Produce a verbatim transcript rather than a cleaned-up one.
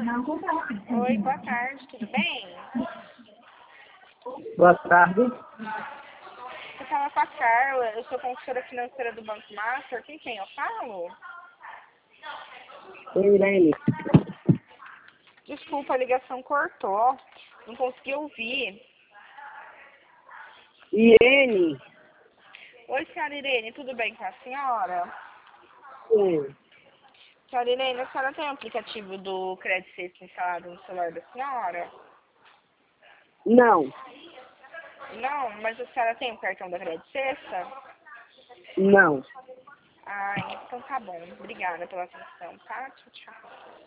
Oi, boa tarde, tudo bem? Boa tarde. Eu falo com a Carla, eu sou consultora financeira do Banco Master. Com quem eu falo? Oi, Irene. Desculpa, a ligação cortou. Não consegui ouvir. Irene. Oi, senhora Irene, tudo bem com a senhora? Sim. Senhora Irene, a senhora tem o aplicativo do Crédito Sexta instalado no celular da senhora? Não. Não, mas a senhora tem o cartão da Crédito Sexta? Não. Ah, então tá bom. Obrigada pela atenção, tá? Tchau, tchau.